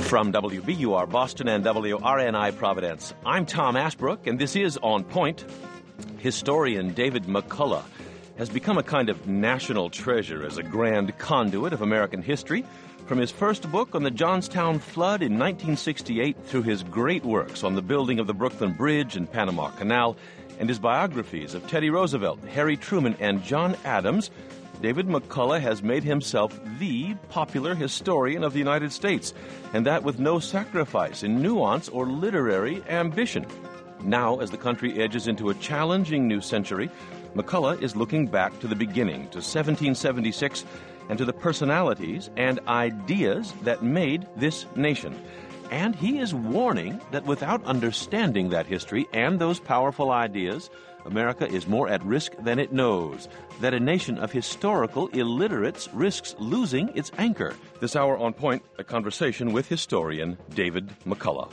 From WBUR Boston and WRNI Providence, I'm Tom Ashbrook, and this is On Point. Historian David McCullough has become a kind of national treasure as a grand conduit of American history, from his first book on the Johnstown flood in 1968 through his great works on the building of the Brooklyn Bridge and Panama Canal, and his biographies of Teddy Roosevelt, Harry Truman, and John Adams. David McCullough has made himself the popular historian of the United States, and that with no sacrifice in nuance or literary ambition. Now, as the country edges into a challenging new century, McCullough is looking back to the beginning, to 1776, and to the personalities and ideas that made this nation. And he is warning that without understanding that history and those powerful ideas, America is more at risk than it knows, that a nation of historical illiterates risks losing its anchor. This hour on Point, a conversation with historian David McCullough.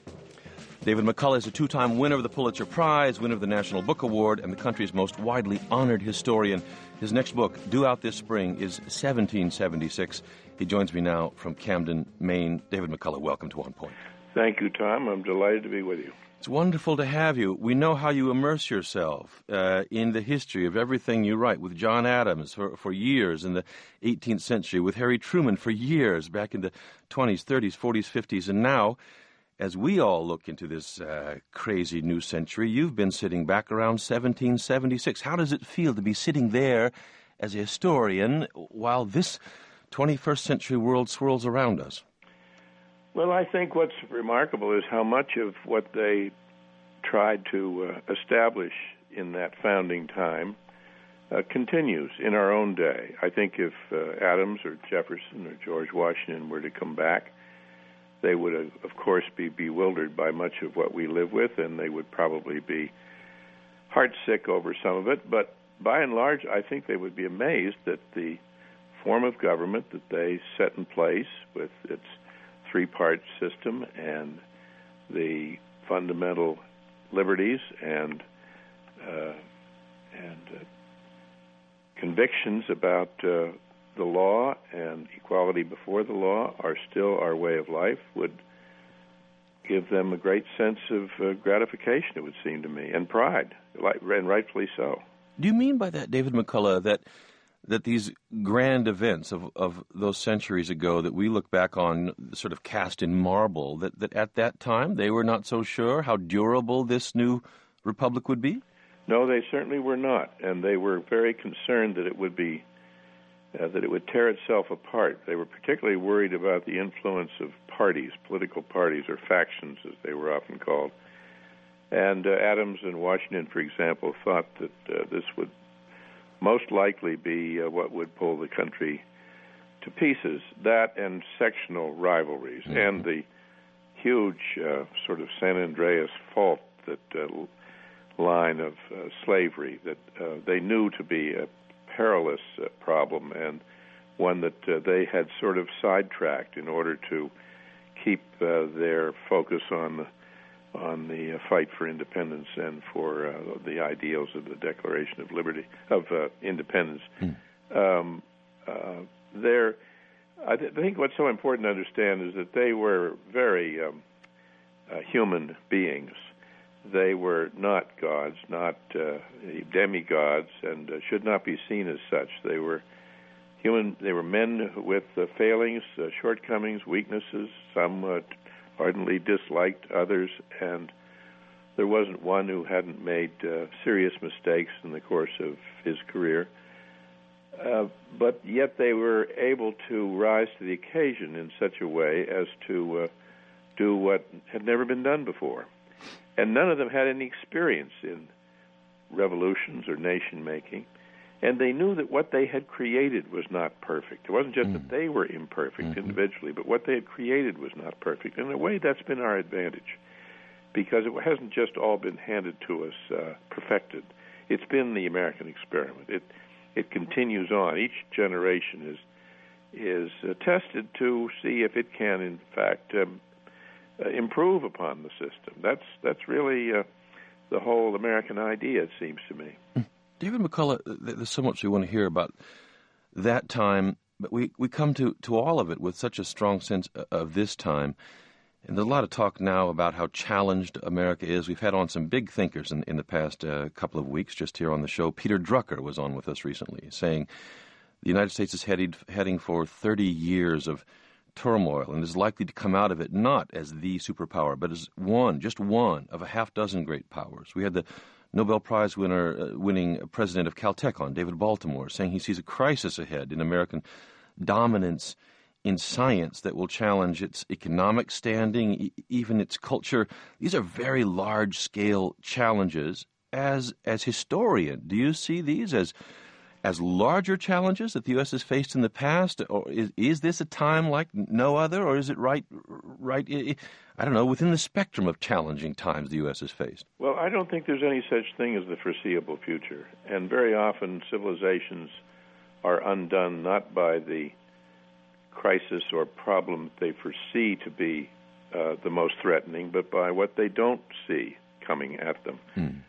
David McCullough is a two-time winner of the Pulitzer Prize, winner of the National Book Award, and the country's most widely honored historian. His next book, due out this spring, is 1776. He joins me now from Camden, Maine. David McCullough, welcome to On Point. Thank you, Tom. I'm delighted to be with you. It's wonderful to have you. We know how you immerse yourself in the history of everything you write, with John Adams for years in the 18th century, with Harry Truman for years back in the 20s, 30s, 40s, 50s, and now, as we all look into this crazy new century, you've been sitting back around 1776. How does it feel to be sitting there as a historian while this 21st century world swirls around us? Well, I think what's remarkable is how much of what they tried to establish in that founding time continues in our own day. I think if Adams or Jefferson or George Washington were to come back, they would, of course, be bewildered by much of what we live with, and they would probably be heartsick over some of it. But by and large, I think they would be amazed that the form of government that they set in place with its three-part system and the fundamental liberties and convictions about the law and equality before the law are still our way of life would give them a great sense of gratification, it would seem to me, and pride, and rightfully so. Do you mean by that, David McCullough, that these grand events of those centuries ago that we look back on sort of cast in marble, that at that time they were not so sure how durable this new republic would be? No, they certainly were not, and they were very concerned that it would be that it would tear itself apart. They were particularly worried about the influence of parties, political parties, or factions, as they were often called. And Adams and Washington, for example, thought that this would most likely be what would pull the country to pieces, that and sectional rivalries, and the huge sort of San Andreas fault, that line of slavery that they knew to be a perilous problem, and one that they had sort of sidetracked in order to keep their focus on the fight for independence and for the ideals of the Declaration of Liberty, of Independence. I think what's so important to understand is that they were very human beings. They were not gods, not demigods, and should not be seen as such. They were human. They were men with failings, shortcomings, weaknesses. Some ardently disliked others, and there wasn't one who hadn't made serious mistakes in the course of his career. But yet they were able to rise to the occasion in such a way as to do what had never been done before. And none of them had any experience in revolutions or nation-making. And they knew that what they had created was not perfect. It wasn't just that they were imperfect individually, but what they had created was not perfect. In a way, that's been our advantage, because it hasn't just all been handed to us perfected. It's been the American experiment. It continues on. Each generation is tested to see if it can, in fact, improve upon the system. That's really the whole American idea, it seems to me. David McCullough, there's so much we want to hear about that time But we come to all of it with such a strong sense of this time. And there's a lot of talk now about how challenged America is. We've had on some big thinkers in the past couple of weeks just here on the show. Peter Drucker was on with us recently saying the United States is heading for 30 years of turmoil and is likely to come out of it not as the superpower, but as just one of a half dozen great powers. We had the Nobel Prize winning president of Caltech on, David Baltimore, saying he sees a crisis ahead in American dominance in science that will challenge its economic standing, even its culture. These are very large-scale challenges. As historian, do you see these as larger challenges that the U.S. has faced in the past, or is this a time like no other, or is it right, I don't know, within the spectrum of challenging times the U.S. has faced? Well, I don't think there's any such thing as the foreseeable future, and very often civilizations are undone not by the crisis or problem they foresee to be the most threatening, but by what they don't see coming at them.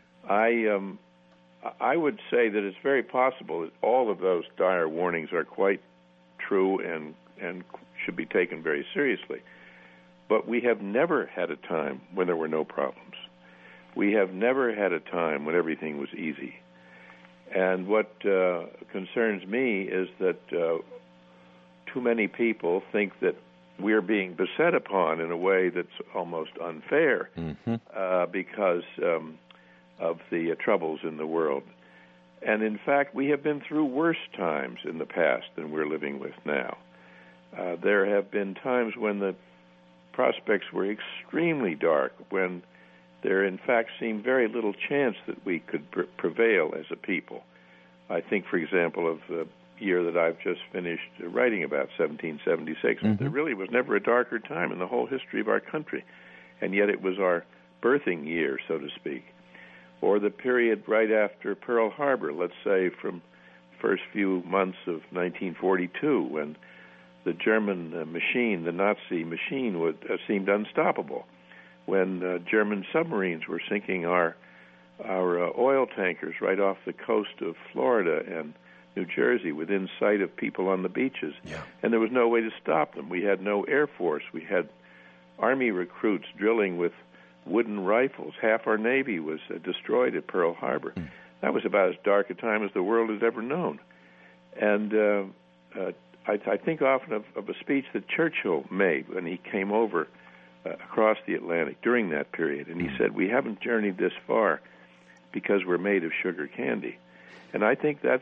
I would say that it's very possible that all of those dire warnings are quite true and should be taken very seriously. But we have never had a time when there were no problems. We have never had a time when everything was easy. And what concerns me is that too many people think that we're being beset upon in a way that's almost unfair because of the troubles in the world. And in fact, we have been through worse times in the past than we're living with now. There have been times when the prospects were extremely dark, when there in fact seemed very little chance that we could prevail as a people. I think, for example, of the year that I've just finished writing about, 1776. There really was never a darker time in the whole history of our country, and yet it was our birthing year, so to speak. Or the period right after Pearl Harbor, let's say from first few months of 1942, when the German machine, the Nazi machine, seemed unstoppable, when German submarines were sinking our oil tankers right off the coast of Florida and New Jersey within sight of people on the beaches. And there was no way to stop them. We had no Air Force. We had Army recruits drilling with wooden rifles. Half our Navy was destroyed at Pearl Harbor. That was about as dark a time as the world has ever known. And I think often of a speech that Churchill made when he came over across the Atlantic during that period. And he said, "We haven't journeyed this far because we're made of sugar candy." And I think that's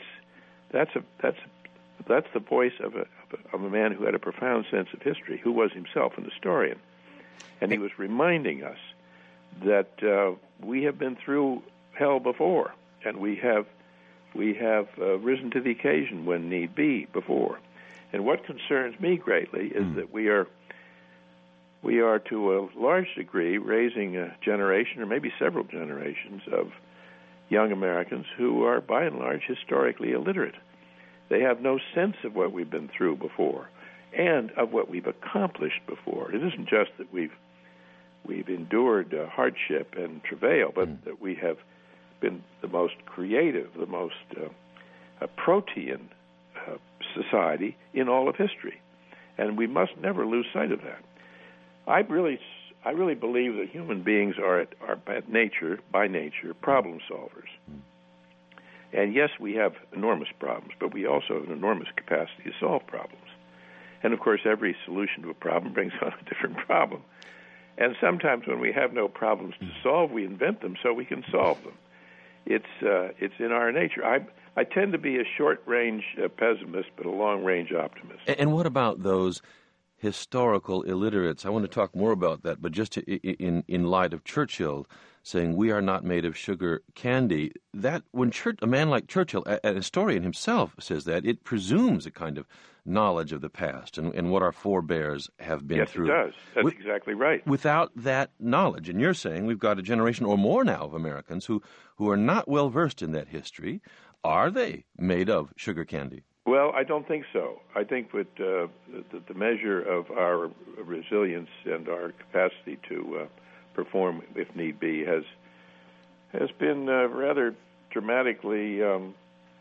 the voice of a man who had a profound sense of history, who was himself an historian. And he was reminding us that we have been through hell before, and we have risen to the occasion when need be before. And what concerns me greatly is that we are to a large degree raising a generation, or maybe several generations, of young Americans who are by and large historically illiterate. They have no sense of what we've been through before and of what we've accomplished before. It isn't just that we've endured hardship and travail, but that we have been the most creative, the most protean society in all of history. And we must never lose sight of that. I really believe that human beings are by nature problem solvers. And yes, we have enormous problems, but we also have an enormous capacity to solve problems. And of course, every solution to a problem brings on a different problem. And sometimes when we have no problems to solve, we invent them so we can solve them. It's in our nature. I tend to be a short-range pessimist, but a long-range optimist. And what about those historical illiterates? I want to talk more about that, but just in light of Churchill saying we are not made of sugar candy, that when a man like Churchill, a historian himself, says that, it presumes a kind of knowledge of the past and what our forebears have been through. Yes, it does. That's exactly right. Without that knowledge, and you're saying we've got a generation or more now of Americans who are not well versed in that history. Are they made of sugar candy? Well, I don't think so. I think that the measure of our resilience and our capacity to perform, if need be, has been rather dramatically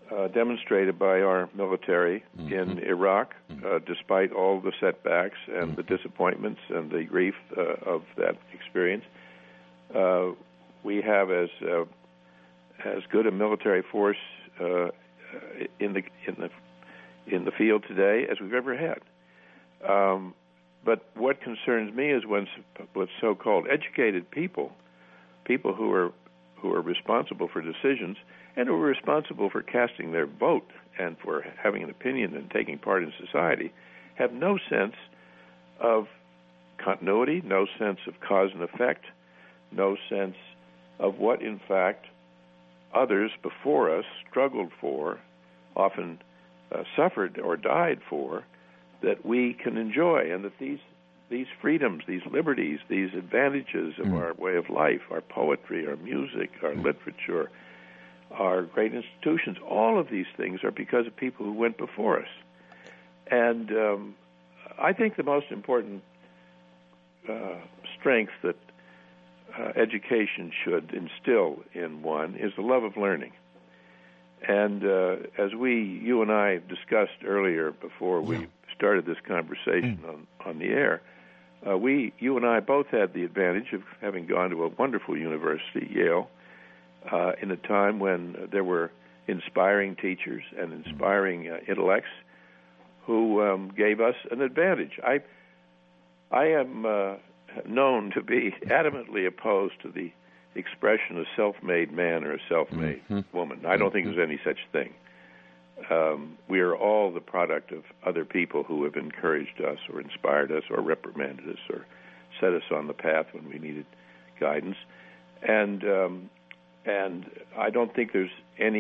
demonstrated by our military in Iraq, despite all the setbacks and the disappointments and the grief of that experience. We have as good a military force in the field today as we've ever had. But what concerns me is when so-called educated people who are responsible for decisions and who are responsible for casting their vote and for having an opinion and taking part in society, have no sense of continuity, no sense of cause and effect, no sense of what, in fact, others before us struggled for, often suffered or died for, that we can enjoy, and that these freedoms, these liberties, these advantages of our way of life, our poetry, our music, our literature, our great institutions, all of these things are because of people who went before us. And I think the most important strength that education should instill in one is the love of learning. And as you and I discussed earlier before we started this conversation on the air, you and I both had the advantage of having gone to a wonderful university, Yale, in a time when there were inspiring teachers and inspiring intellects who gave us an advantage. I am known to be adamantly opposed to the expression a self-made man or a self-made woman. I don't think there's any such thing. We are all the product of other people who have encouraged us or inspired us or reprimanded us or set us on the path when we needed guidance. And I don't think there's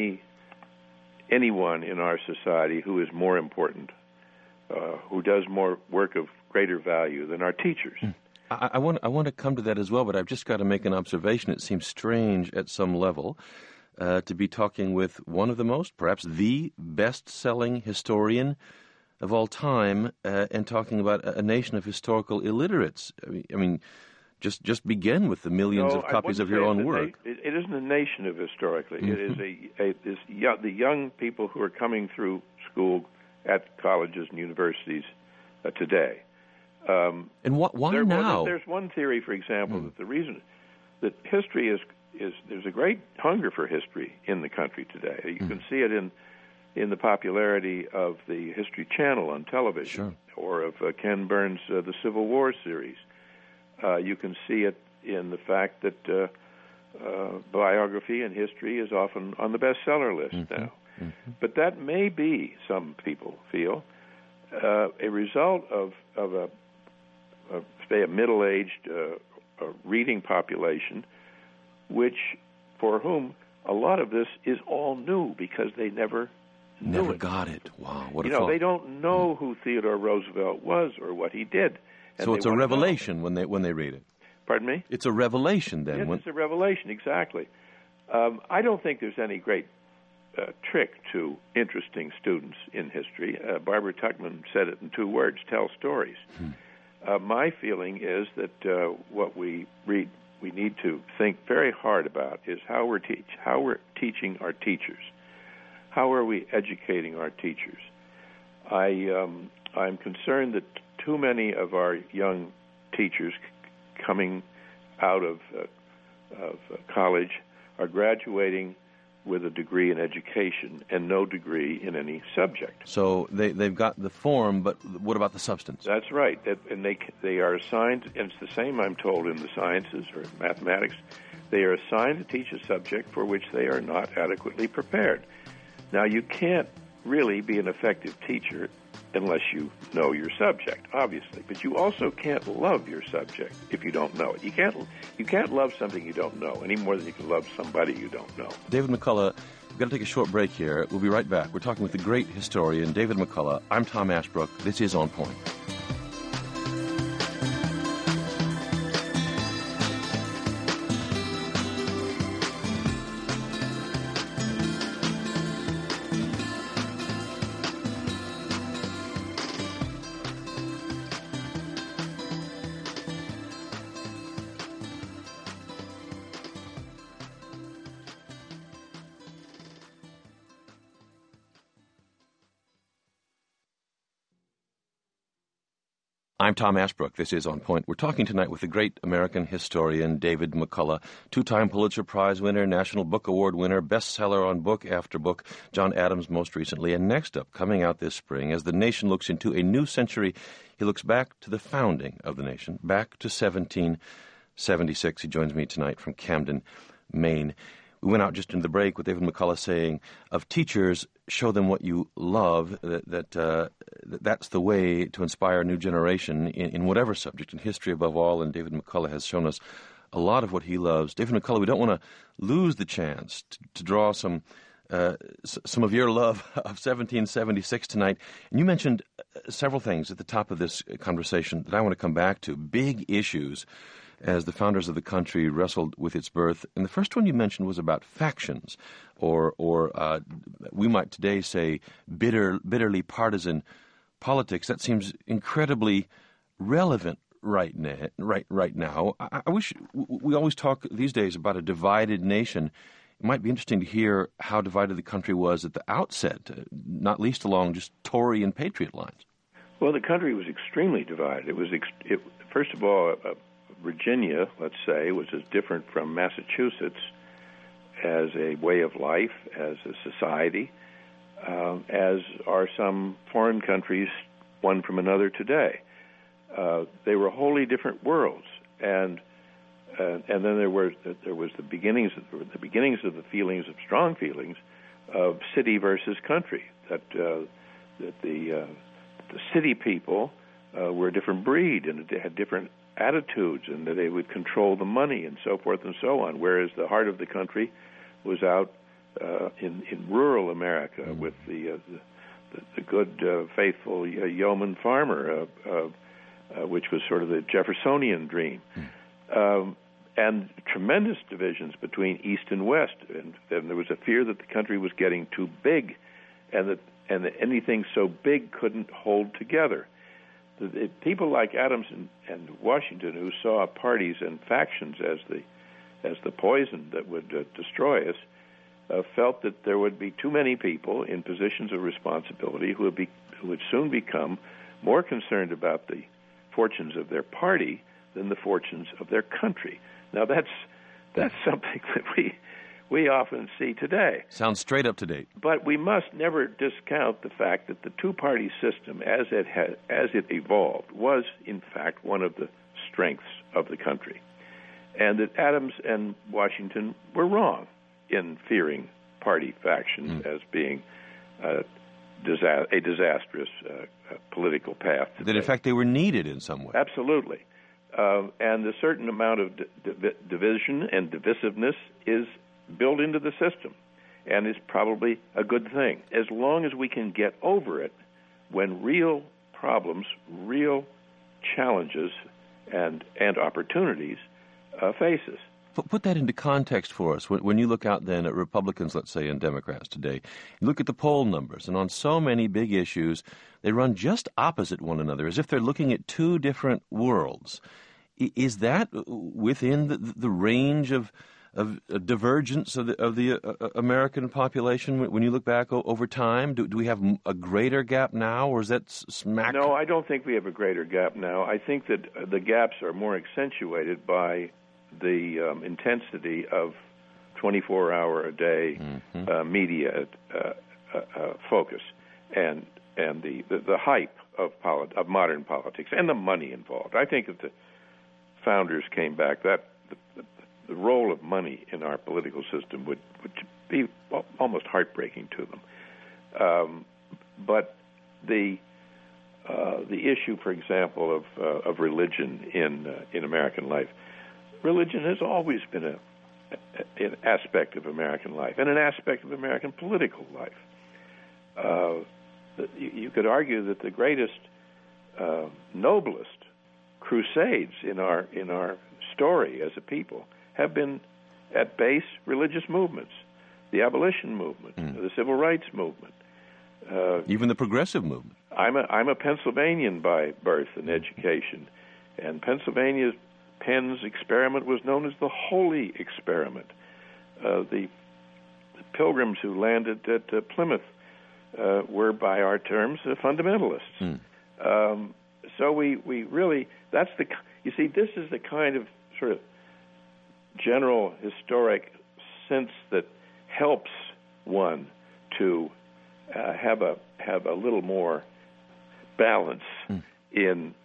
anyone in our society who is more important, who does more work of greater value than our teachers. I want to come to that as well, but I've just got to make an observation. It seems strange at some level to be talking with one of the most, perhaps the best-selling historian of all time, and talking about a nation of historical illiterates. I mean, just begin with the millions of copies of your own work. It isn't a nation of historically. It is the young people who are coming through school at colleges and universities today. And why now? There's one theory, for example, that the reason that history is there's a great hunger for history in the country today. You can see it in the popularity of the History Channel on television, or of Ken Burns' The Civil War series. You can see it in the fact that biography and history is often on the bestseller list now. But that may be, some people feel, a result of say, a middle-aged reading population, for whom a lot of this is all new because they never got it. Wow, what a thought. They don't know who Theodore Roosevelt was or what he did. So it's a revelation when they read it. Pardon me? It's a revelation then. Yes, it's a revelation, exactly. I don't think there's any great trick to interesting students in history. Barbara Tuchman said it in 2 words: tell stories. My feeling is that what we need to think very hard about is how we're teaching our teachers. How are we educating our teachers? I'm concerned that too many of our young teachers coming out of college are graduating with a degree in education and no degree in any subject. So they've got the form, but what about the substance? That's right. And they are assigned, and it's the same, I'm told, in the sciences or mathematics. They are assigned to teach a subject for which they are not adequately prepared. Now, you can't really be an effective teacher unless you know your subject, obviously. But you also can't love your subject if you don't know it. You can't love something you don't know any more than you can love somebody you don't know. David McCullough, we've got to take a short break here. We'll be right back. We're talking with the great historian, David McCullough. I'm Tom Ashbrook. This is On Point. I'm Tom Ashbrook. This is On Point. We're talking tonight with the great American historian David McCullough, two-time Pulitzer Prize winner, National Book Award winner, bestseller on book after book, John Adams most recently. And next up, coming out this spring, as the nation looks into a new century, he looks back to the founding of the nation, back to 1776. He joins me tonight from Camden, Maine. We went out just into the break with David McCullough saying, of teachers, show them what you love, that's the way to inspire a new generation in whatever subject, in history above all, and David McCullough has shown us a lot of what he loves. David McCullough, we don't want to lose the chance to draw some of your love of 1776 tonight. And you mentioned several things at the top of this conversation that I want to come back to, big issues as the founders of the country wrestled with its birth. And the first one you mentioned was about factions, or we might today say bitterly partisan politics. That seems incredibly relevant right now. I wish we always talk these days about a divided nation. It might be interesting to hear how divided the country was at the outset, not least along just Tory and Patriot lines. Well, the country was extremely divided. It was first of all, Virginia, let's say, was as different from Massachusetts as a way of life, as a society, as are some foreign countries, one from another today. They were wholly different worlds, and then there was the beginnings of the feelings of strong feelings of city versus country. That the city people were a different breed, and they had different attitudes, and that they would control the money and so forth and so on, whereas the heart of the country was out in rural America with the good, faithful yeoman farmer, which was sort of the Jeffersonian dream. And tremendous divisions between East and West, and there was a fear that the country was getting too big, and that anything so big couldn't hold together. The people like Adams and Washington, who saw parties and factions as the poison that would destroy us, felt that there would be too many people in positions of responsibility who would soon become more concerned about the fortunes of their party than the fortunes of their country. Now that's something that we often see today. Sounds straight up to date. But we must never discount the fact that the two-party system, as it evolved, was in fact one of the strengths of the country, and that Adams and Washington were wrong in fearing party factions as being a disastrous political path. That in fact they were needed in some way. Absolutely. And a certain amount of division and divisiveness is built into the system, and is probably a good thing, as long as we can get over it when real problems, real challenges, and opportunities face us. Put that into context for us. When you look out then at Republicans, let's say, and Democrats today, you look at the poll numbers, and on so many big issues, they run just opposite one another, as if they're looking at two different worlds. Is that within the range of divergence of the American population when you look back over time? Do we have a greater gap now, or is that smack? No, I don't think we have a greater gap now. I think that the gaps are more accentuated by the intensity of 24-hour-a-day media focus and the hype of modern politics and the money involved. I think if the founders came back, that the role of money in our political system would be almost heartbreaking to them. But the issue, for example, of religion in American life, religion has always been an aspect of American life and an aspect of American political life. You could argue that the greatest, noblest crusades in our story as a people have been at base religious movements, the abolition movement, the civil rights movement, even the progressive movement. I'm a Pennsylvanian by birth and education, and Pennsylvania's Penn's experiment was known as the Holy Experiment. The Pilgrims who landed at Plymouth were, by our terms, fundamentalists. so we really, you see, this is the kind of sort of general historic sense that helps one to have a little more balance in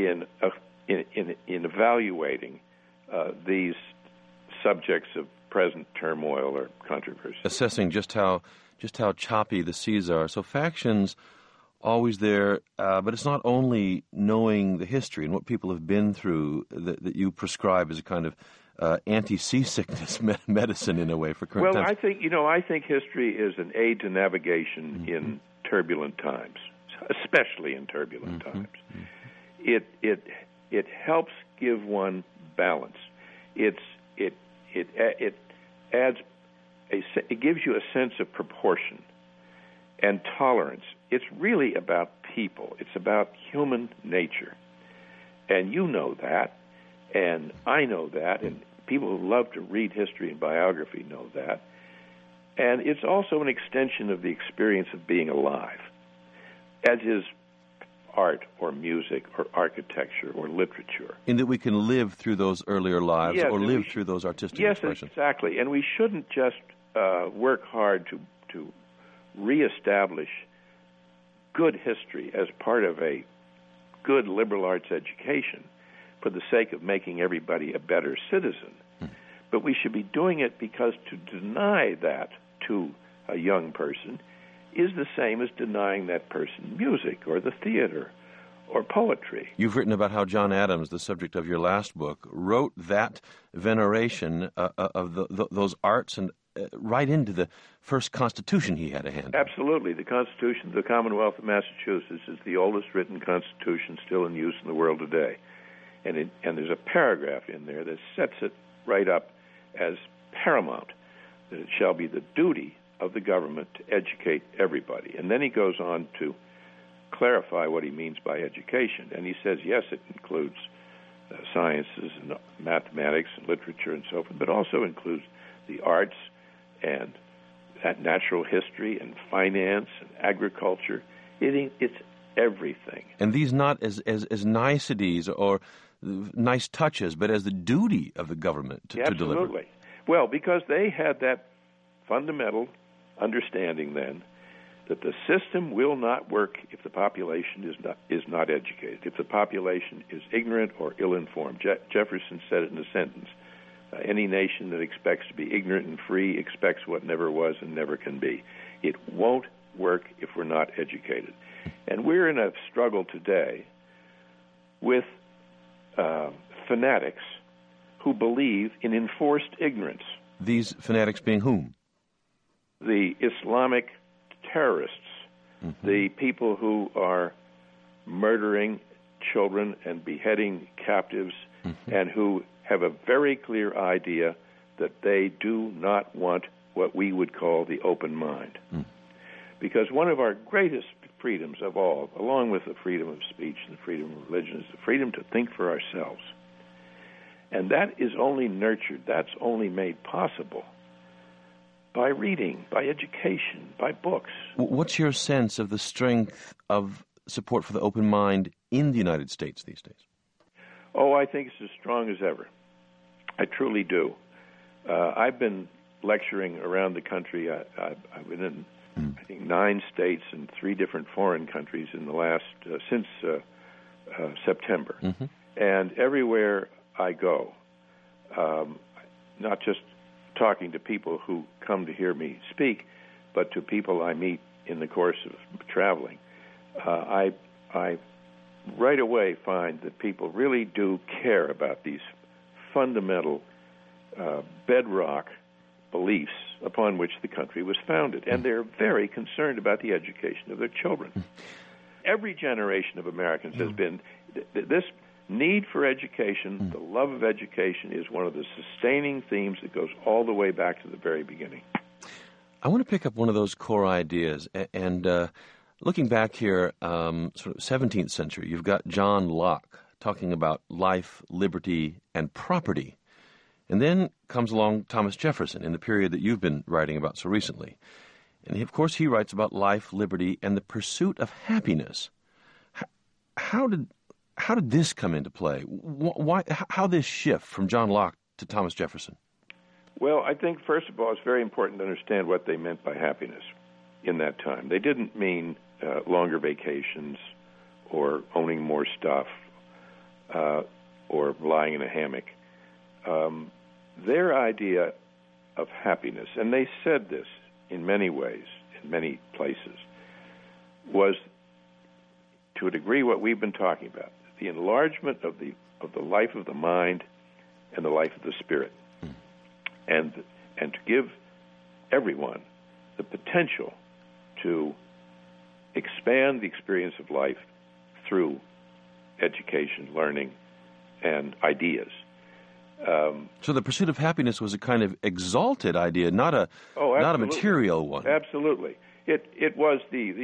evaluating these subjects of present turmoil or controversy. Assessing just how choppy the seas are. So factions always there, but it's not only knowing the history and what people have been through that you prescribe as a kind of anti-seasickness medicine in a way for current times. I think history is an aid to navigation in turbulent times, especially in turbulent times. It helps give one balance. It gives you a sense of proportion and tolerance. It's really about people. It's about human nature. And you know that, and I know that, and people who love to read history and biography know that. And it's also an extension of the experience of being alive, as is art or music or architecture or literature. In that we can live through those earlier lives or live through those artistic expressions. Yes, exactly. And we shouldn't just work hard to reestablish good history as part of a good liberal arts education for the sake of making everybody a better citizen. But we should be doing it because to deny that to a young person is the same as denying that person music or the theater or poetry. You've written about how John Adams, the subject of your last book, wrote that veneration of those arts and right into the first Constitution he had a hand in. Absolutely. The Constitution of the Commonwealth of Massachusetts is the oldest written Constitution still in use in the world today. And there's a paragraph in there that sets it right up as paramount, that it shall be the duty of the government to educate everybody. And then he goes on to clarify what he means by education. And he says, yes, it includes sciences and mathematics and literature and so forth, but also includes the arts and natural history and finance and agriculture. It's everything. And these not as niceties or nice touches, but as the duty of the government to deliver. Absolutely. Well, because they had that fundamental understanding then that the system will not work if the population is not educated, if the population is ignorant or ill-informed. Jefferson said it in a sentence. Any nation that expects to be ignorant and free expects what never was and never can be. It won't work if we're not educated. And we're in a struggle today with fanatics who believe in enforced ignorance. These fanatics being whom? The Islamic terrorists, the people who are murdering children and beheading captives, and who have a very clear idea that they do not want what we would call the open mind. Because one of our greatest freedoms of all, along with the freedom of speech and the freedom of religion, is the freedom to think for ourselves. And that is only nurtured, that's only made possible by reading, by education, by books. What's your sense of the strength of support for the open mind in the United States these days? Oh, I think it's as strong as ever. I truly do. I've been lecturing around the country. I've been in, I think, 9 states and 3 different foreign countries in the last, since September. And everywhere I go, not just talking to people who come to hear me speak, but to people I meet in the course of traveling, I right away find that people really do care about these fundamental bedrock beliefs upon which the country was founded. And they're very concerned about the education of their children. Every generation of Americans has been, this need for education, the love of education, is one of the sustaining themes that goes all the way back to the very beginning. I want to pick up one of those core ideas. And looking back here, sort of 17th century, you've got John Locke talking about life, liberty, and property. And then comes along Thomas Jefferson in the period that you've been writing about so recently. And, of course, he writes about life, liberty, and the pursuit of happiness. How did How did this come into play? Why? How this shift from John Locke to Thomas Jefferson? Well, I think, first of all, it's very important to understand what they meant by happiness in that time. They didn't mean longer vacations or owning more stuff or lying in a hammock. Their idea of happiness, and they said this in many ways, in many places, was, to a degree, what we've been talking about, the enlargement of the life of the mind and the life of the spirit, and to give everyone the potential to expand the experience of life through education, learning, and ideas. So the pursuit of happiness was a kind of exalted idea, not a material one. Absolutely, it was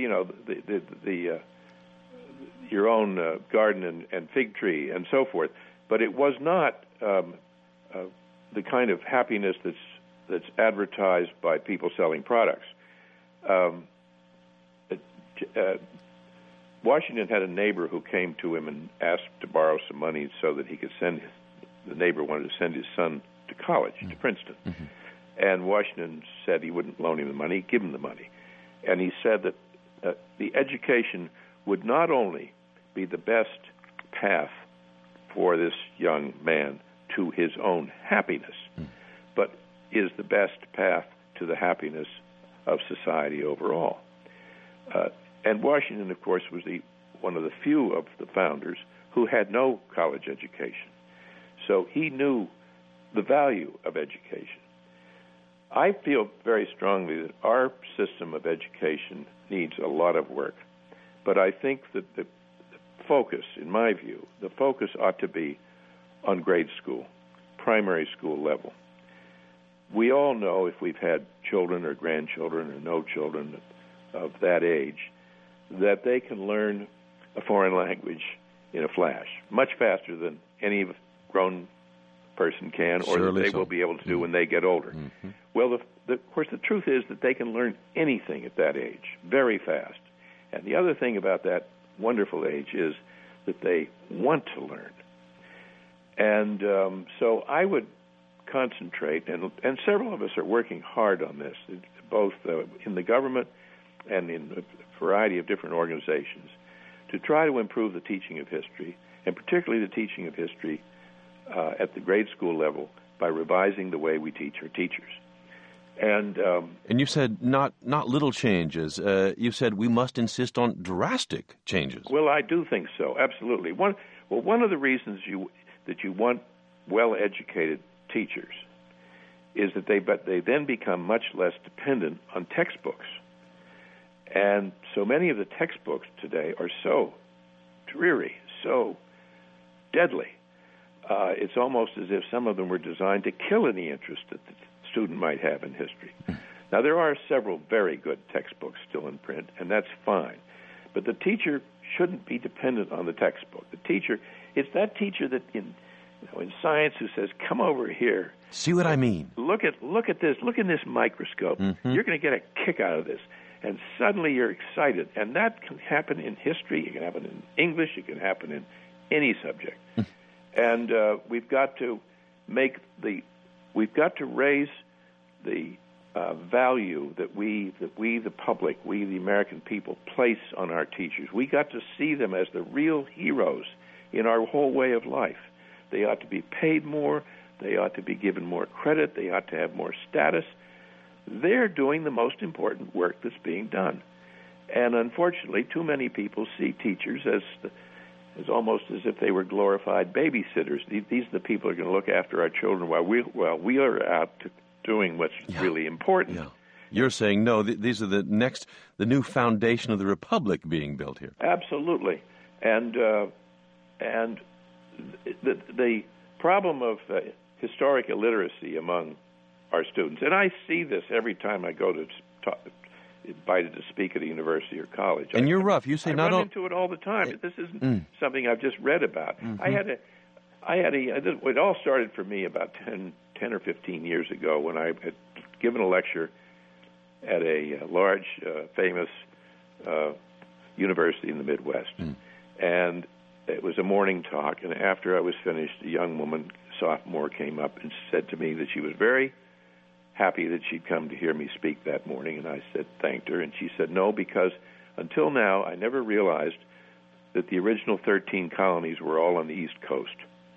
your own garden and fig tree and so forth, but it was not the kind of happiness that's advertised by people selling products. Washington had a neighbor who came to him and asked to borrow some money so that he could the neighbor wanted to send his son to college, to Princeton. Mm-hmm. And Washington said he wouldn't loan him the money, give him the money. And he said that the education would not only be the best path for this young man to his own happiness, but is the best path to the happiness of society overall. And Washington, of course, was one of the few of the founders who had no college education. So he knew the value of education. I feel very strongly that our system of education needs a lot of work, but I think that the focus, in my view, the focus ought to be on grade school, primary school level. We all know, if we've had children or grandchildren or no children of that age, that they can learn a foreign language in a flash, much faster than any grown person can, or that they will be able to do when they get older. Mm-hmm. Well, of course, the truth is that they can learn anything at that age very fast. And the other thing about that wonderful age is that they want to learn. And so I would concentrate, and several of us are working hard on this, both in the government and in a variety of different organizations, to try to improve the teaching of history, and particularly the teaching of history at the grade school level by revising the way we teach our teachers. And you said not little changes. You said we must insist on drastic changes. Well, I do think so, absolutely. One of the reasons that you want well-educated teachers is that they then become much less dependent on textbooks. And so many of the textbooks today are so dreary, so deadly. It's almost as if some of them were designed to kill any interest that the student might have in history. Now, there are several very good textbooks still in print, and that's fine. But the teacher shouldn't be dependent on the textbook. The teacher, it's that teacher that in science who says, "Come over here. See what I mean? Look at this. Look in this microscope. Mm-hmm. You're going to get a kick out of this." And suddenly you're excited. And that can happen in history. It can happen in English. It can happen in any subject. And we've got to raise the value that we, the public, we, the American people, place on our teachers. We got to see them as the real heroes in our whole way of life. They ought to be paid more. They ought to be given more credit. They ought to have more status. They're doing the most important work that's being done. And unfortunately, too many people see teachers as almost as if they were glorified babysitters. These are the people who are going to look after our children while we are out doing what's really important. Yeah. You're saying, no, these are the new foundation of the Republic being built here. Absolutely. And the problem of historic illiteracy among our students, and I see this every time I go to invited to speak at a university or college. And you're rough. You say I run into it all the time. This isn't something I've just read about. Mm-hmm. It all started for me about 10 or 15 years ago when I had given a lecture at a large, famous university in the Midwest. And it was a morning talk, and after I was finished, a young woman, sophomore, came up and said to me that she was very happy that she'd come to hear me speak that morning, and I thanked her, and she said, no, because until now I never realized that the original 13 colonies were all on the East Coast.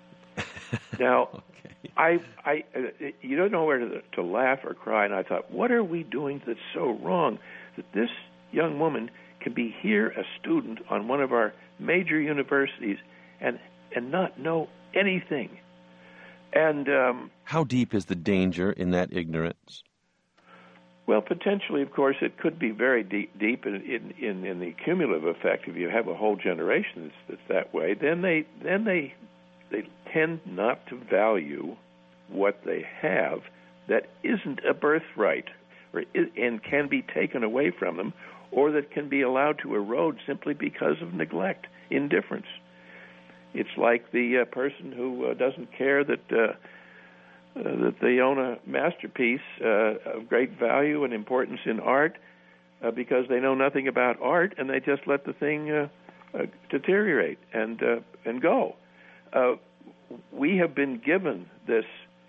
Now, okay. You don't know where to laugh or cry, and I thought, what are we doing that's so wrong that this young woman can be here a student on one of our major universities and not know anything? And how deep is the danger in that ignorance? Well, potentially, of course, it could be very deep in the cumulative effect. If you have a whole generation that's that way, then they tend not to value what they have that isn't a birthright and can be taken away from them, or that can be allowed to erode simply because of neglect, indifference. It's like the person who doesn't care that they own a masterpiece of great value and importance in art because they know nothing about art, and they just let the thing deteriorate and go. We have been given this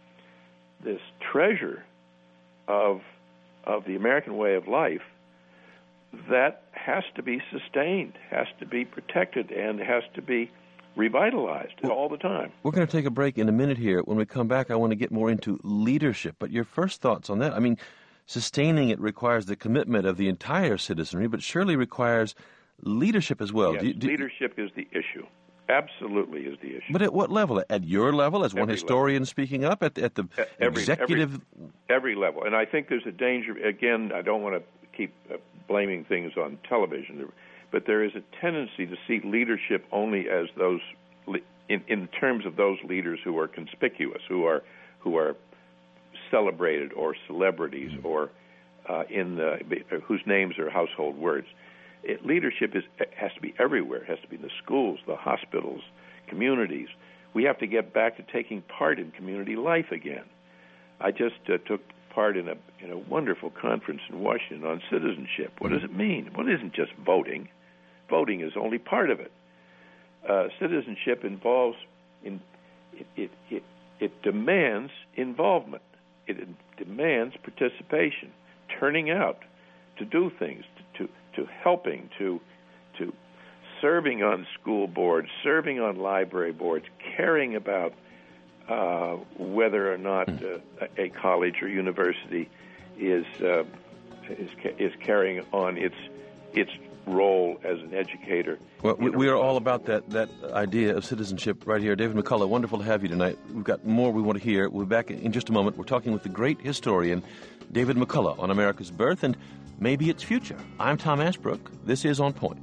treasure of the American way of life that has to be sustained, has to be protected, and has to be revitalized all the time. We're going to take a break in a minute here. When we come back, I want to get more into leadership. But your first thoughts on that? I mean, sustaining it requires the commitment of the entire citizenry, but surely requires leadership as well. Yes, leadership is the issue. Absolutely is the issue. But at what level? At your level, as one historian speaking up, at the executive? Every level. And I think there's a danger, again, I don't want to keep blaming things on television, but there is a tendency to see leadership only as those, in terms of those leaders who are conspicuous, who are celebrated, or celebrities, or whose names are household words. Leadership has to be everywhere. It has to be in the schools, the hospitals, communities. We have to get back to taking part in community life again. I just took part in a wonderful conference in Washington on citizenship. What does it mean? Well, it isn't just voting. Voting is only part of it. Citizenship involves it demands involvement. It demands participation, turning out to do things, to helping, to serving on school boards, serving on library boards, caring about whether or not a college or university is carrying on its role as an educator. Well, we are all about that idea of citizenship right here. David McCullough, wonderful to have you tonight. We've got more we want to hear. We'll be back in just a moment. We're talking with the great historian, David McCullough, on America's birth and maybe its future. I'm Tom Ashbrook. This is On Point.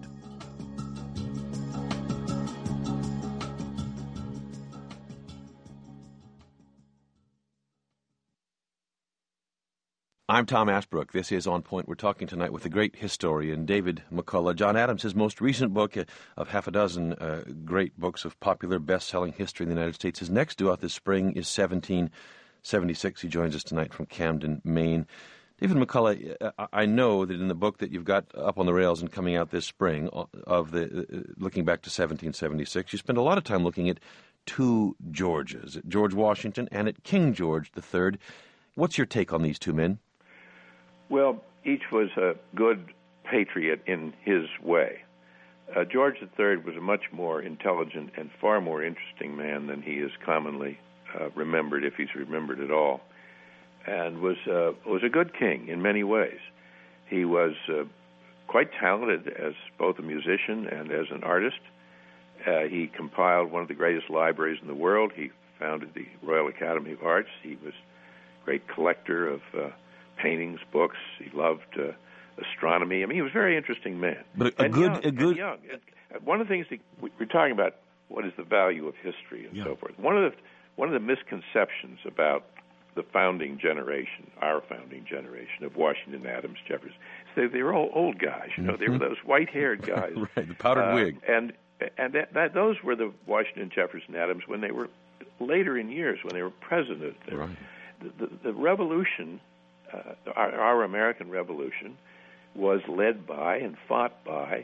I'm Tom Ashbrook. This is On Point. We're talking tonight with the great historian, David McCullough. John Adams, his most recent book of half a dozen great books of popular best-selling history in the United States. His next due out this spring is 1776. He joins us tonight from Camden, Maine. David McCullough, I know that in the book that you've got up on the rails and coming out this spring, of the looking back to 1776, you spend a lot of time looking at two Georges, at George Washington and at King George III. What's your take on these two men? Well, each was a good patriot in his way. George III was a much more intelligent and far more interesting man than he is commonly remembered, if he's remembered at all, and was a good king in many ways. He was quite talented as both a musician and as an artist. He compiled one of the greatest libraries in the world. He founded the Royal Academy of Arts. He was a great collector of paintings, books. He loved astronomy. I mean, he was a very interesting man. But young. One of the things we're talking about, what is the value of history and so forth. One of the misconceptions about the founding generation, our founding generation of Washington, Adams, Jefferson, they were all old guys. You know, they were those white-haired guys, right? The powdered wig, and those were the Washington, Jefferson, Adams when they were later in years, when they were president. Right. The revolution. Our American Revolution was led by and fought by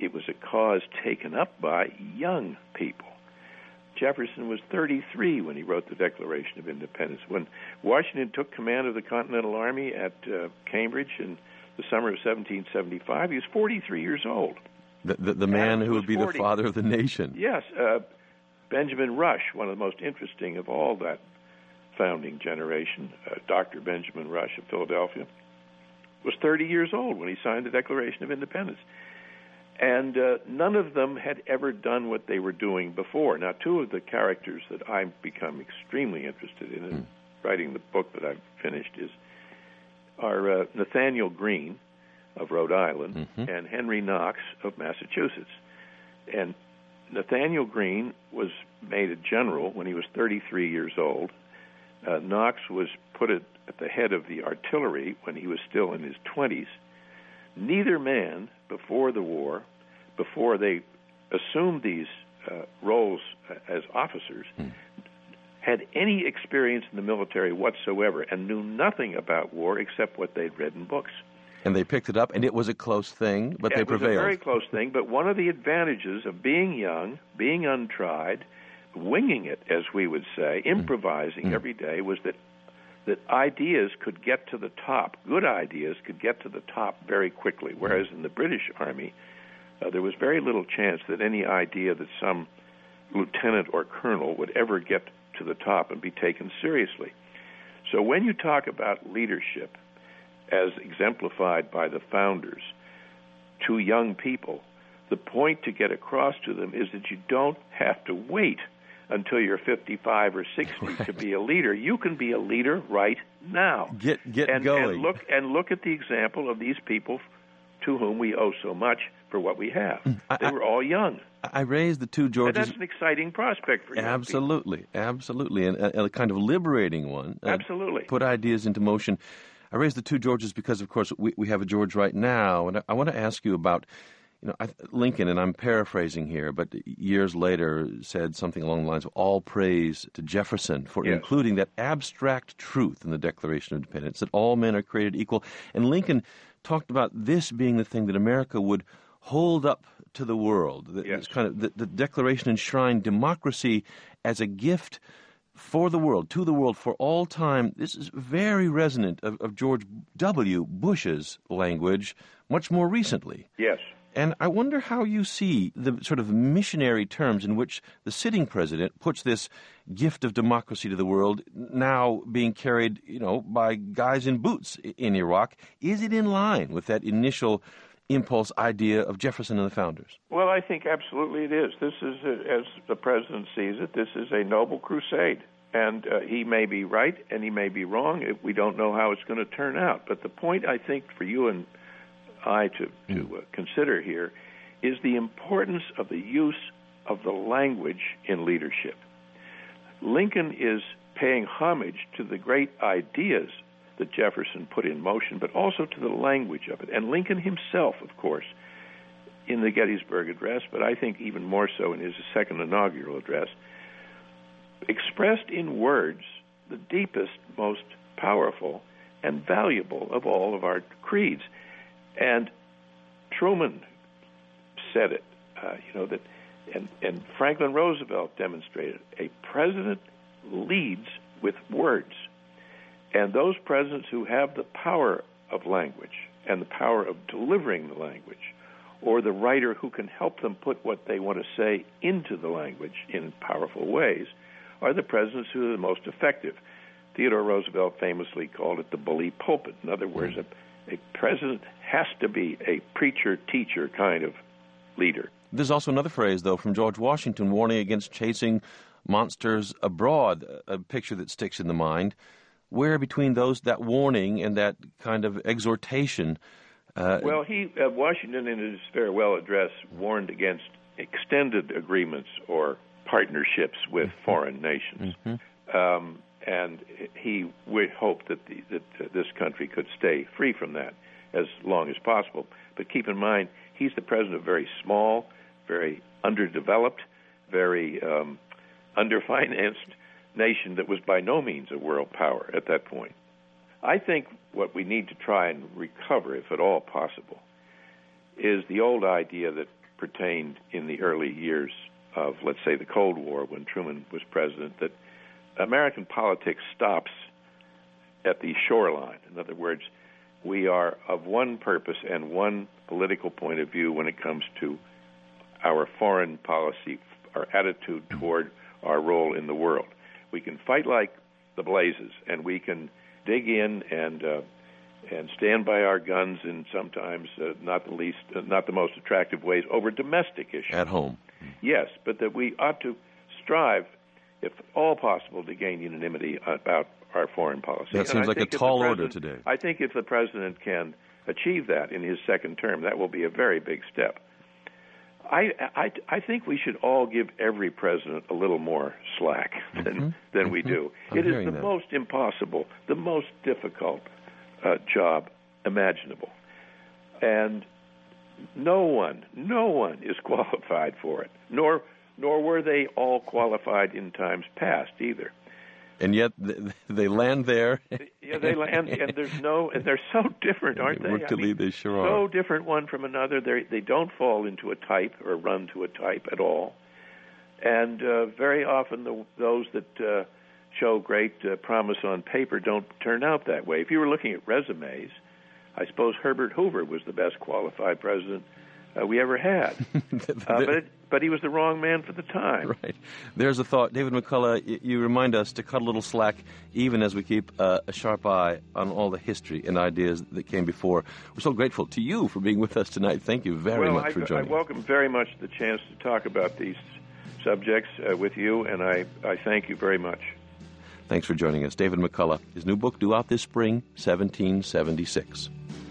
it was a cause taken up by young people. Jefferson was 33 when he wrote the Declaration of Independence. When Washington took command of the Continental Army at Cambridge in the summer of 1775, he was 43 years old. The man who would be 40. The father of the nation. Yes. Benjamin Rush, one of the most interesting of all that founding generation, Dr. Benjamin Rush of Philadelphia, was 30 years old when he signed the Declaration of Independence. And none of them had ever done what they were doing before. Now, two of the characters that I've become extremely interested in writing the book that I've finished are Nathaniel Greene of Rhode Island and Henry Knox of Massachusetts. And Nathaniel Greene was made a general when he was 33 years old. Knox was put at the head of the artillery when he was still in his 20s. Neither man, before the war, before they assumed these roles as officers, had any experience in the military whatsoever and knew nothing about war except what they'd read in books. And they picked it up, and it was a close thing, but they prevailed. It was a very close thing, but one of the advantages of being young, being untried, winging it, as we would say, improvising every day, was that ideas could get to the top. Good ideas could get to the top very quickly, whereas in the British Army, there was very little chance that any idea that some lieutenant or colonel would ever get to the top and be taken seriously. So when you talk about leadership, as exemplified by the founders, to young people, the point to get across to them is that you don't have to wait until you're 55 or 60 to be a leader. You can be a leader right now. Get going. And look at the example of these people to whom we owe so much for what we have. They were all young. I raised the two Georges. And that's an exciting prospect for young people. Absolutely, and a kind of liberating one. Absolutely. Put ideas into motion. I raised the two Georges because, of course, we have a George right now, and I want to ask you about, Lincoln, and I'm paraphrasing here, but years later said something along the lines of all praise to Jefferson for including that abstract truth in the Declaration of Independence, that all men are created equal. And Lincoln talked about this being the thing that America would hold up to the world. This kind of the Declaration enshrined democracy as a gift for the world, to the world, for all time. This is very resonant of George W. Bush's language much more recently. Yes. And I wonder how you see the sort of missionary terms in which the sitting president puts this gift of democracy to the world now being carried, by guys in boots in Iraq. Is it in line with that initial impulse idea of Jefferson and the founders? Well, I think absolutely it is. This is, as the president sees it, this is a noble crusade. And he may be right and he may be wrong. We don't know how it's going to turn out. But the point, I think, for you and I to consider here is the importance of the use of the language in leadership. Lincoln is paying homage to the great ideas that Jefferson put in motion, but also to the language of it. And Lincoln himself, of course, in the Gettysburg Address, but I think even more so in his second inaugural address, expressed in words the deepest, most powerful, and valuable of all of our creeds. And Truman said it, and Franklin Roosevelt demonstrated a president leads with words. And those presidents who have the power of language and the power of delivering the language, or the writer who can help them put what they want to say into the language in powerful ways, are the presidents who are the most effective. Theodore Roosevelt famously called it the bully pulpit. In other words, a president has to be a preacher-teacher kind of leader. There's also another phrase, though, from George Washington warning against chasing monsters abroad, a picture that sticks in the mind. Where between that warning and that kind of exhortation? Well, Washington, in his farewell address, warned against extended agreements or partnerships with foreign nations. And he would hope that this country could stay free from that as long as possible. But keep in mind, he's the president of a very small, very underdeveloped, very underfinanced nation that was by no means a world power at that point. I think what we need to try and recover, if at all possible, is the old idea that pertained in the early years of, let's say, the Cold War when Truman was president, that American politics stops at the shoreline. In other words, we are of one purpose and one political point of view when it comes to our foreign policy, our attitude toward our role in the world. We can fight like the blazes, and we can dig in and stand by our guns in sometimes not the most attractive ways over domestic issues. At home. Yes, but that we ought to strive, if all possible, to gain unanimity about our foreign policy. That seems like a tall order today. I think if the president can achieve that in his second term, that will be a very big step. I think we should all give every president a little more slack than we do. It is the most impossible, the most difficult job imaginable. And no one is qualified for it, nor were they all qualified in times past either. And yet they land there. Yeah, they land, and they're so different, aren't they? Work to lead, they sure are. So different one from another. They don't fall into a type or run to a type at all. And very often those that show great promise on paper don't turn out that way. If you were looking at resumes, I suppose Herbert Hoover was the best qualified president we ever had. But he was the wrong man for the time. Right. There's a thought. David McCullough, you remind us to cut a little slack even as we keep a sharp eye on all the history and ideas that came before. We're so grateful to you for being with us tonight. Thank you very much for joining us. I welcome very much the chance to talk about these subjects with you, and I thank you very much. Thanks for joining us. David McCullough, his new book due out this spring, 1776.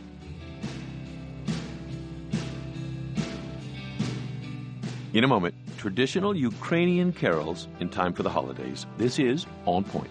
In a moment, traditional Ukrainian carols in time for the holidays. This is On Point.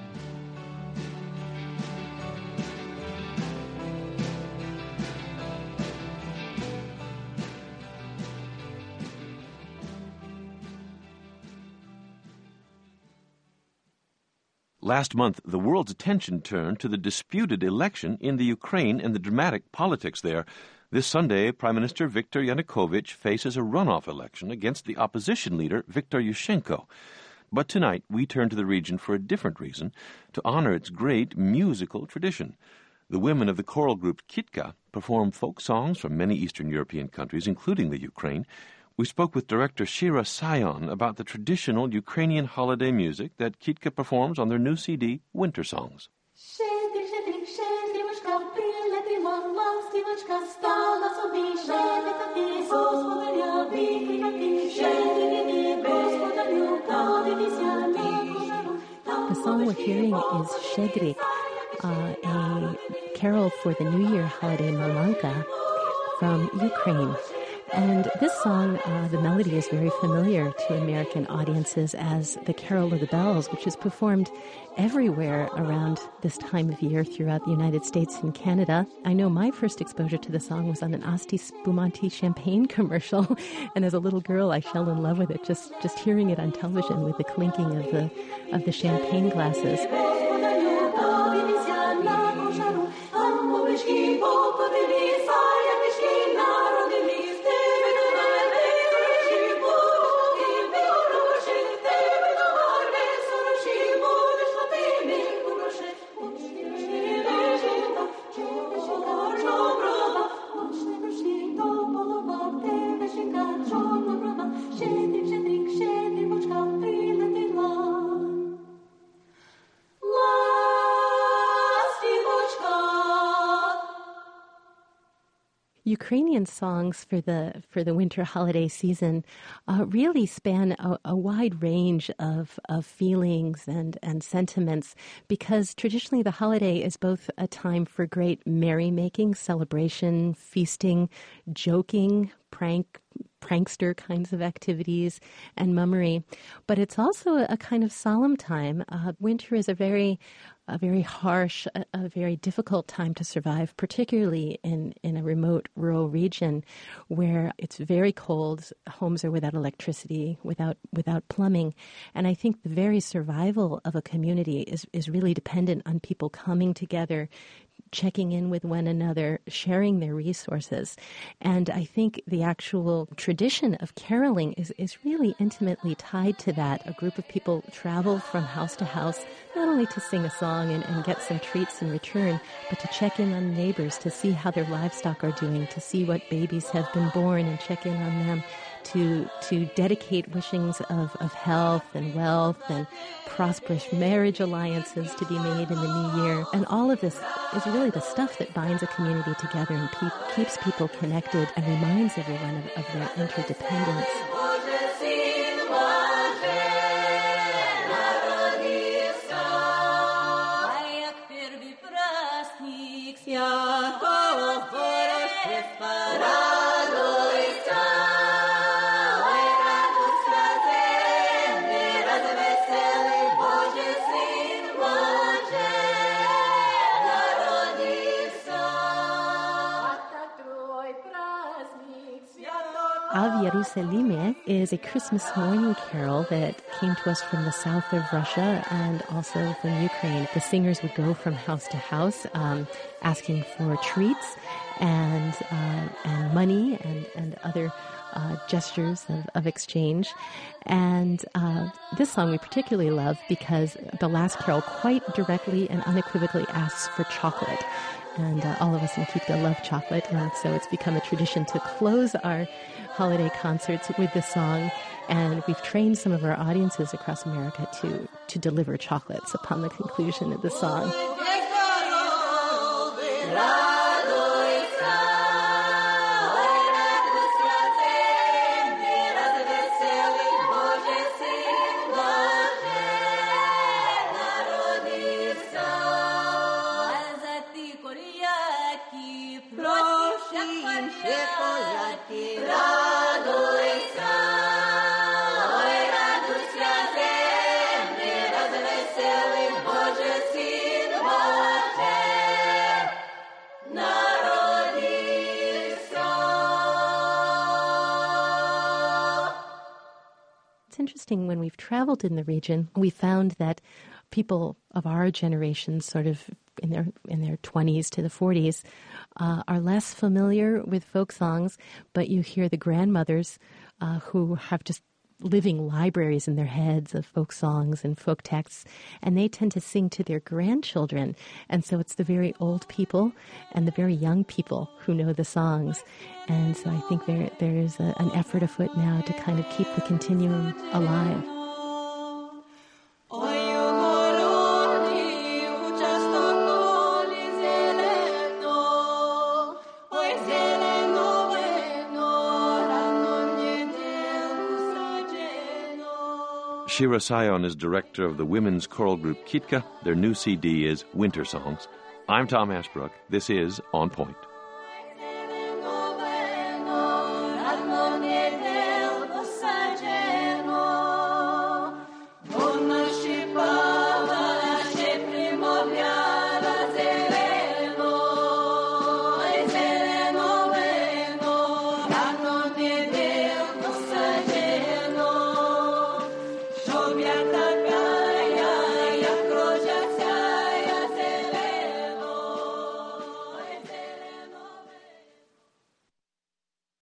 Last month, the world's attention turned to the disputed election in the Ukraine and the dramatic politics there. This Sunday, Prime Minister Viktor Yanukovych faces a runoff election against the opposition leader, Viktor Yushchenko. But tonight, we turn to the region for a different reason, to honor its great musical tradition. The women of the choral group Kitka perform folk songs from many Eastern European countries, including the Ukraine. We spoke with director Shira Sion about the traditional Ukrainian holiday music that Kitka performs on their new CD, Winter Songs. The song we're hearing is Shedrik, a carol for the New Year holiday Malanka from Ukraine. And this song, the melody is very familiar to American audiences as the Carol of the Bells, which is performed everywhere around this time of year throughout the United States and Canada. I know my first exposure to the song was on an Asti Spumante champagne commercial, and as a little girl I fell in love with it, just hearing it on television with the clinking of the champagne glasses. Ukrainian songs for the winter holiday season really span a wide range of feelings and sentiments, because traditionally the holiday is both a time for great merrymaking, celebration, feasting, joking, prankster kinds of activities, and mummery. But it's also a kind of solemn time. Winter is a very harsh, a very difficult time to survive, particularly in a remote rural region where it's very cold, homes are without electricity, without plumbing. And I think the very survival of a community is really dependent on people coming together checking in with one another, sharing their resources. And I think the actual tradition of caroling is really intimately tied to that. A group of people travel from house to house, not only to sing a song and get some treats in return, but to check in on neighbors, to see how their livestock are doing, to see what babies have been born and check in on them, to dedicate wishings of health and wealth and prosperous marriage alliances to be made in the new year. And all of this is really the stuff that binds a community together and keeps people connected and reminds everyone of their interdependence. Ave Ierusalime is a Christmas morning carol that came to us from the south of Russia and also from Ukraine. The singers would go from house to house asking for treats and money and other gestures of exchange. And this song we particularly love because the last carol quite directly and unequivocally asks for chocolate. And all of us in Kitka love chocolate, and so it's become a tradition to close our holiday concerts with this song. And we've trained some of our audiences across America to deliver chocolates upon the conclusion of the song. Interesting, when we've traveled in the region, we found that people of our generation, sort of in their 20s to the 40s, are less familiar with folk songs, but you hear the grandmothers who have just living libraries in their heads of folk songs and folk texts, and they tend to sing to their grandchildren. And so it's the very old people and the very young people who know the songs. And so I think there is an effort afoot now to kind of keep the continuum alive. Shira Sion is director of the women's choral group Kitka. Their new CD is Winter Songs. I'm Tom Ashbrook. This is On Point. Soviet